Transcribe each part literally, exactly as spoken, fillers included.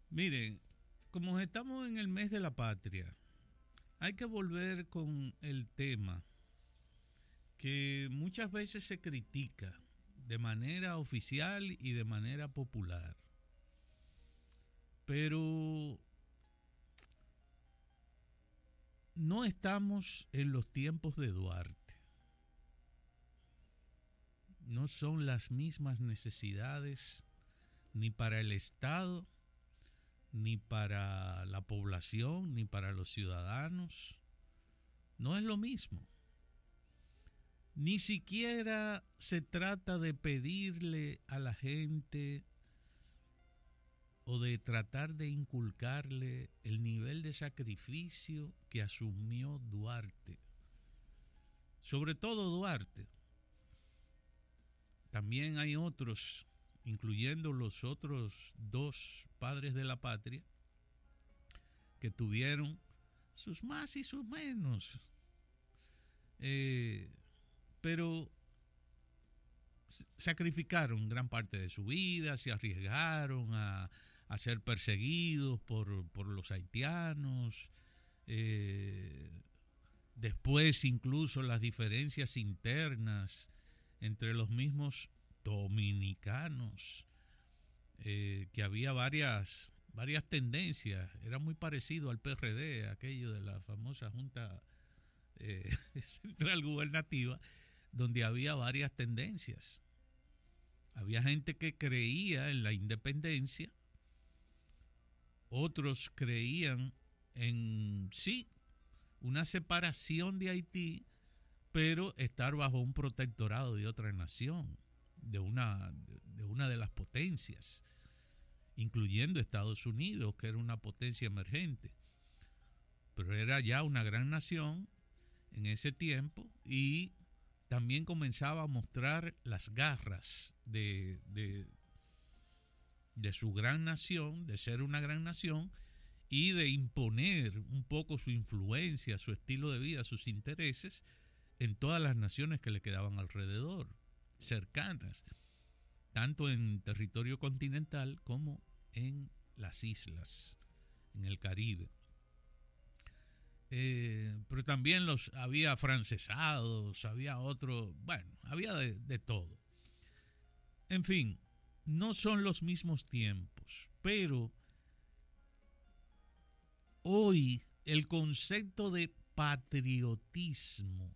Miren, como estamos en el mes de la patria, hay que volver con el tema que muchas veces se critica de manera oficial y de manera popular. Pero no estamos en los tiempos de Duarte. No son las mismas necesidades ni para el Estado, ni para la población, ni para los ciudadanos. No es lo mismo. Ni siquiera se trata de pedirle a la gente o de tratar de inculcarle el nivel de sacrificio que asumió Duarte. Sobre todo Duarte. También hay otros, incluyendo los otros dos padres de la patria, que tuvieron sus más y sus menos. Eh, pero sacrificaron gran parte de su vida, se arriesgaron a, a ser perseguidos por, por los haitianos. Eh, después incluso las diferencias internas entre los mismos dominicanos, eh, que había varias, varias tendencias. Era muy parecido al P R D, aquello de la famosa Junta eh, Central Gubernativa, donde había varias tendencias. Había gente que creía en la independencia, otros creían en, sí, una separación de Haití, pero estar bajo un protectorado de otra nación, de una, de una de las potencias, incluyendo Estados Unidos, que era una potencia emergente. Pero era ya una gran nación en ese tiempo y también comenzaba a mostrar las garras de, de, de su gran nación, de ser una gran nación y de imponer un poco su influencia, su estilo de vida, sus intereses en todas las naciones que le quedaban alrededor, cercanas, tanto en territorio continental como en las islas, en el Caribe. Eh, pero también los había afrancesados, había otro, bueno, había de, de todo. En fin, no son los mismos tiempos, pero hoy el concepto de patriotismo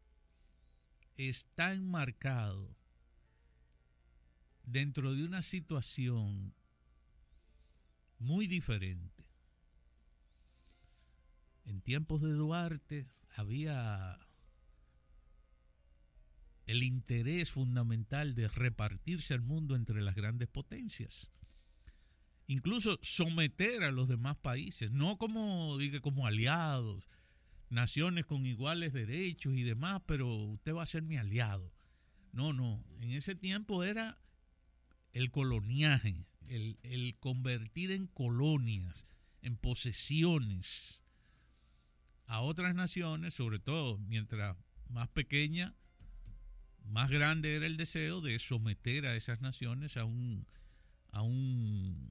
está enmarcado dentro de una situación muy diferente. En tiempos de Duarte había el interés fundamental de repartirse el mundo entre las grandes potencias. Incluso someter a los demás países, no como, diga, como aliados, naciones con iguales derechos y demás, pero usted va a ser mi aliado. No, no, en ese tiempo era el coloniaje, el, el convertir en colonias, en posesiones a otras naciones, sobre todo mientras más pequeña, más grande era el deseo de someter a esas naciones a un a un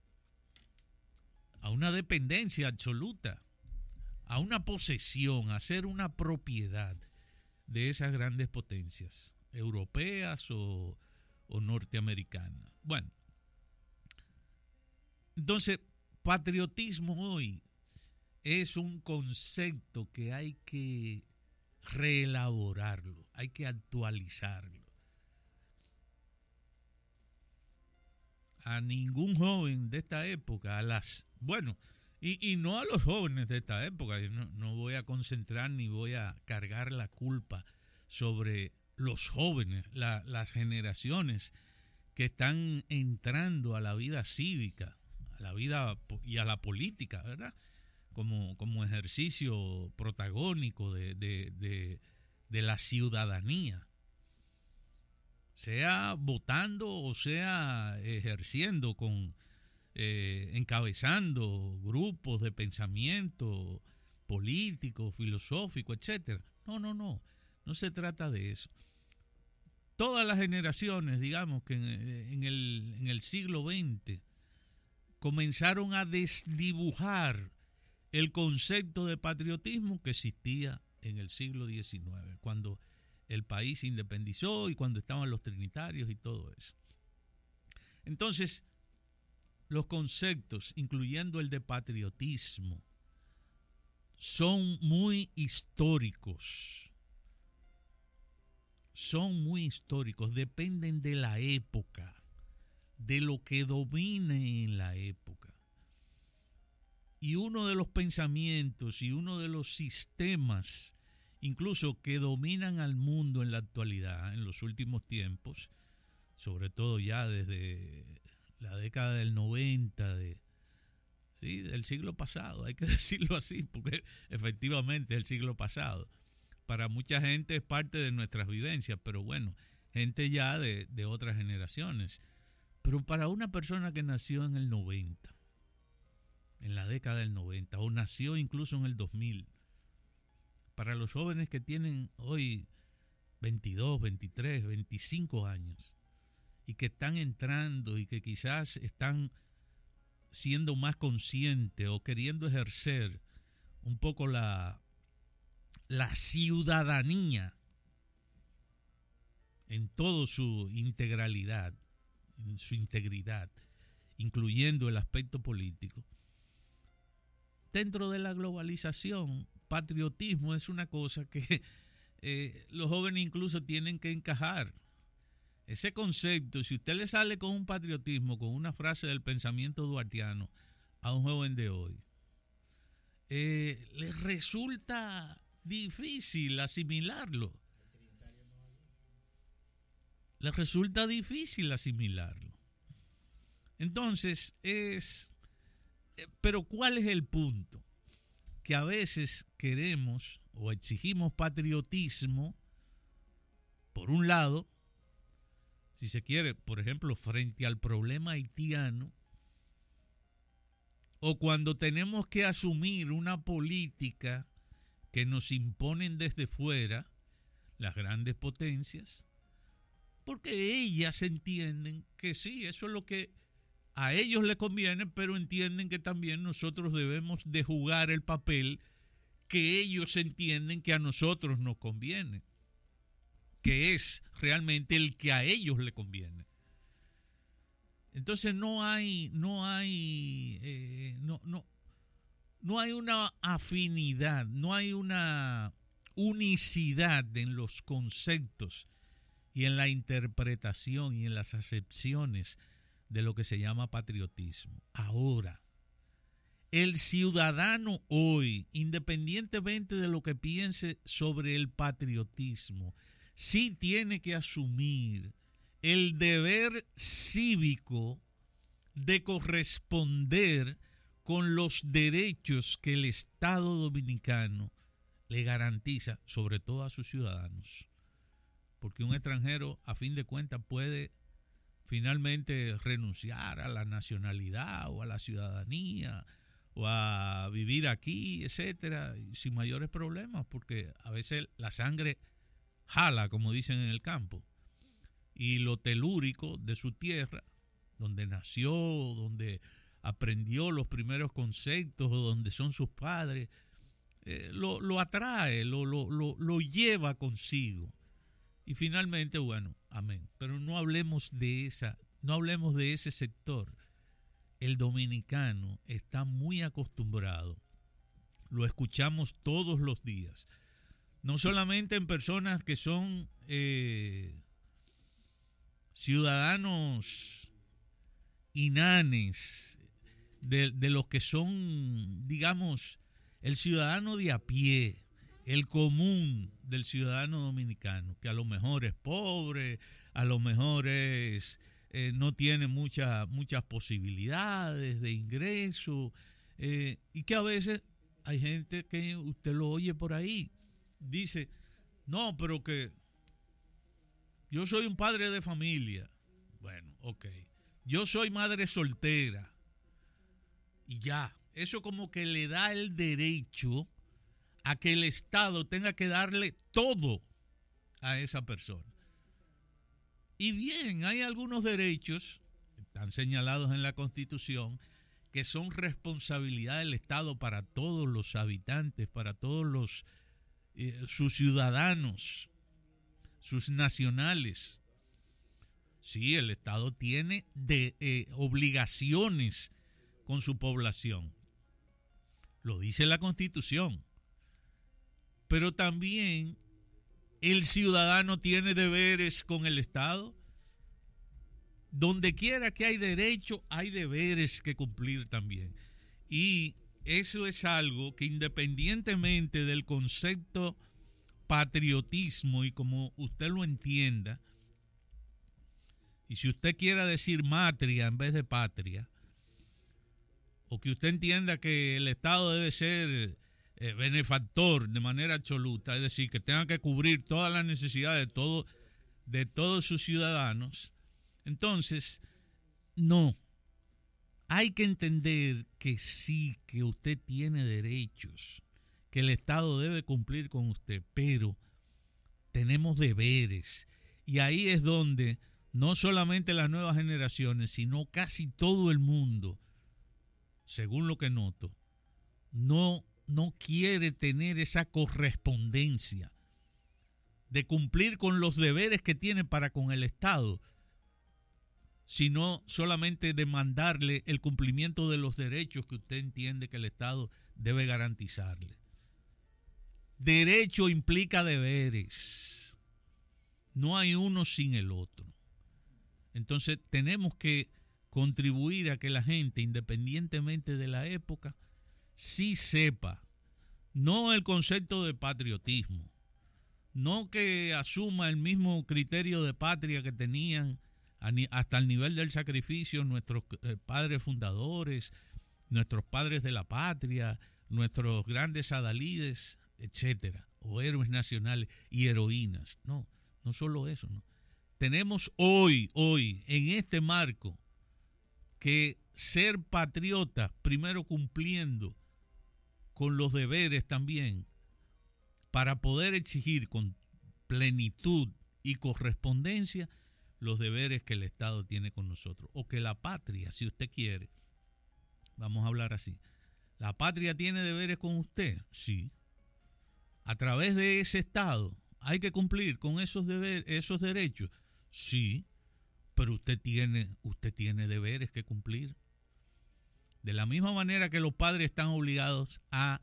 a una dependencia absoluta, a una posesión, a ser una propiedad de esas grandes potencias europeas o, o norteamericanas. Bueno, entonces, patriotismo hoy es un concepto que hay que reelaborarlo, hay que actualizarlo. A ningún joven de esta época, a las, bueno, y, y no a los jóvenes de esta época, yo no, no voy a concentrar ni voy a cargar la culpa sobre los jóvenes, la, las generaciones que están entrando a la vida cívica, a la vida y a la política, ¿verdad? Como, como ejercicio protagónico de, de, de, de la ciudadanía, sea votando o sea ejerciendo, con eh, encabezando grupos de pensamiento político, filosófico, etcétera. No, no, no, no se trata de eso. Todas las generaciones, digamos que en, en, el, en el siglo veinte comenzaron a desdibujar el concepto de patriotismo que existía en el siglo diecinueve, cuando el país se independizó y cuando estaban los trinitarios y todo eso. Entonces, los conceptos, incluyendo el de patriotismo, son muy históricos. Son muy históricos, dependen de la época, de lo que domine en la época. Y uno de los pensamientos y uno de los sistemas, incluso que dominan al mundo en la actualidad, en los últimos tiempos, sobre todo ya desde la década del noventa, de, ¿sí? del siglo pasado, hay que decirlo así, porque efectivamente es el siglo pasado. Para mucha gente es parte de nuestras vivencias, pero bueno, gente ya de, de otras generaciones. Pero para una persona que nació en el noventa, en la década del noventa, o nació incluso en el dos mil, para los jóvenes que tienen hoy veintidós, veintitrés, veinticinco años, y que están entrando y que quizás están siendo más conscientes o queriendo ejercer un poco la, la ciudadanía en toda su integralidad, en su integridad, incluyendo el aspecto político. Dentro de la globalización, patriotismo es una cosa que eh, los jóvenes incluso tienen que encajar. Ese concepto, si usted le sale con un patriotismo, con una frase del pensamiento duartiano a un joven de hoy, eh, le resulta difícil asimilarlo. Le resulta difícil asimilarlo. Entonces, es... Pero ¿cuál es el punto? Que a veces queremos o exigimos patriotismo, por un lado, si se quiere, por ejemplo, frente al problema haitiano, o cuando tenemos que asumir una política que nos imponen desde fuera las grandes potencias, porque ellas entienden que sí, eso es lo que a ellos les conviene, pero entienden que también nosotros debemos de jugar el papel que ellos entienden que a nosotros nos conviene, que es realmente el que a ellos les conviene. Entonces no hay, no hay, eh, no, no, no hay una afinidad, no hay una unicidad en los conceptos y en la interpretación y en las acepciones de lo que se llama patriotismo. Ahora, el ciudadano hoy, independientemente de lo que piense sobre el patriotismo, sí tiene que asumir el deber cívico de corresponder con los derechos que el Estado dominicano le garantiza, sobre todo a sus ciudadanos. Porque un extranjero, a fin de cuentas, puede finalmente renunciar a la nacionalidad o a la ciudadanía o a vivir aquí, etcétera, sin mayores problemas, porque a veces la sangre jala, como dicen en el campo, y lo telúrico de su tierra, donde nació, donde aprendió los primeros conceptos, o donde son sus padres, eh, lo, lo atrae, lo, lo, lo, lo lleva consigo. Y finalmente, bueno, amén. Pero no hablemos de esa, no hablemos de ese sector. El dominicano está muy acostumbrado, lo escuchamos todos los días, no solamente en personas que son eh, ciudadanos inanes, de, de los que son, digamos, el ciudadano de a pie, el común del ciudadano dominicano, que a lo mejor es pobre, a lo mejor es, eh, no tiene mucha, muchas posibilidades de ingreso, eh, y que a veces hay gente que usted lo oye por ahí, dice, no, pero que yo soy un padre de familia. Bueno, ok. Yo soy madre soltera. Y ya, eso como que le da el derecho a que el Estado tenga que darle todo a esa persona. Y bien, hay algunos derechos, están señalados en la Constitución, que son responsabilidad del Estado para todos los habitantes, para todos los eh, sus ciudadanos, sus nacionales. Sí, el Estado tiene de, eh, obligaciones con su población. Lo dice la Constitución. Pero también el ciudadano tiene deberes con el Estado. Donde quiera que hay derecho, hay deberes que cumplir también. Y eso es algo que, independientemente del concepto patriotismo y como usted lo entienda, y si usted quiera decir matria en vez de patria, o que usted entienda que el Estado debe ser eh, benefactor de manera absoluta, es decir, que tenga que cubrir todas las necesidades de, todo, de todos sus ciudadanos, entonces, no. Hay que entender que sí, que usted tiene derechos, que el Estado debe cumplir con usted, pero tenemos deberes. Y ahí es donde no solamente las nuevas generaciones, sino casi todo el mundo, según lo que noto, no, no quiere tener esa correspondencia de cumplir con los deberes que tiene para con el Estado, sino solamente demandarle el cumplimiento de los derechos que usted entiende que el Estado debe garantizarle. Derecho implica deberes. No hay uno sin el otro. Entonces tenemos que contribuir a que la gente, independientemente de la época, sí sepa, no el concepto de patriotismo, no que asuma el mismo criterio de patria que tenían hasta el nivel del sacrificio nuestros padres fundadores, nuestros padres de la patria, nuestros grandes adalides, etcétera, o héroes nacionales y heroínas. No, no solo eso, no. Tenemos hoy, hoy, en este marco, que ser patriotas, primero cumpliendo con los deberes también, para poder exigir con plenitud y correspondencia los deberes que el Estado tiene con nosotros, o que la patria, si usted quiere, vamos a hablar así, ¿la patria tiene deberes con usted? Sí. A través de ese Estado, ¿hay que cumplir con esos deberes, esos derechos? Sí, pero usted tiene, usted tiene deberes que cumplir. De la misma manera que los padres están obligados a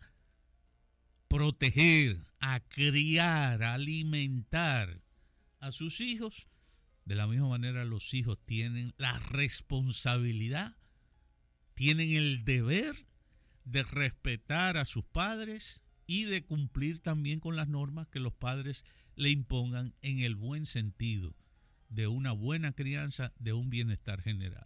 proteger, a criar, a alimentar a sus hijos, de la misma manera los hijos tienen la responsabilidad, tienen el deber de respetar a sus padres y de cumplir también con las normas que los padres le impongan en el buen sentido de una buena crianza, de un bienestar general.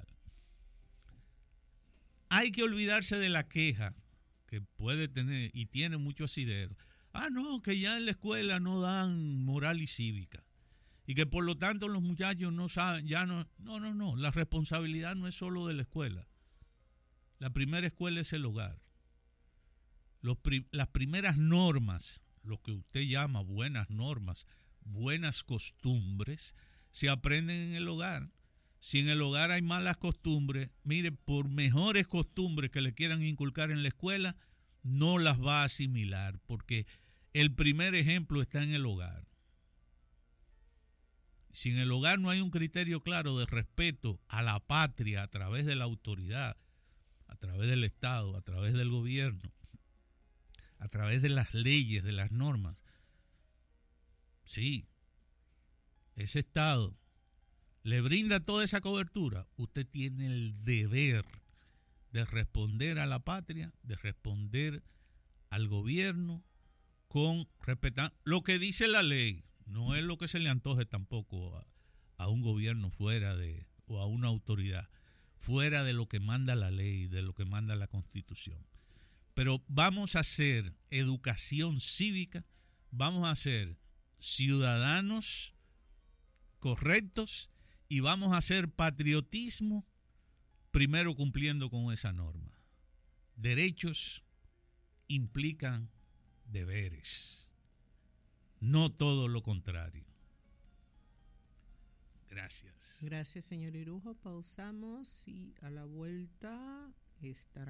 Hay que olvidarse de la queja que puede tener y tiene mucho asidero. Ah, no, que ya en la escuela no dan moral y cívica. Y que por lo tanto los muchachos no saben, ya no, no, no, no, la responsabilidad no es solo de la escuela. La primera escuela es el hogar. Los, las primeras normas, lo que usted llama buenas normas, buenas costumbres, se aprenden en el hogar. Si en el hogar hay malas costumbres, mire, por mejores costumbres que le quieran inculcar en la escuela, no las va a asimilar, porque el primer ejemplo está en el hogar. Si en el hogar no hay un criterio claro de respeto a la patria a través de la autoridad, a través del Estado, a través del gobierno, a través de las leyes, de las normas, sí, ese Estado le brinda toda esa cobertura, usted tiene el deber de responder a la patria, de responder al gobierno con respetar lo que dice la ley. No es lo que se le antoje tampoco a, a un gobierno fuera de, o a una autoridad, fuera de lo que manda la ley, de lo que manda la Constitución. Pero vamos a hacer educación cívica, vamos a ser ciudadanos correctos y vamos a hacer patriotismo primero cumpliendo con esa norma. Derechos implican deberes. No todo lo contrario. Gracias. Gracias, señor Irujo. Pausamos y a la vuelta estará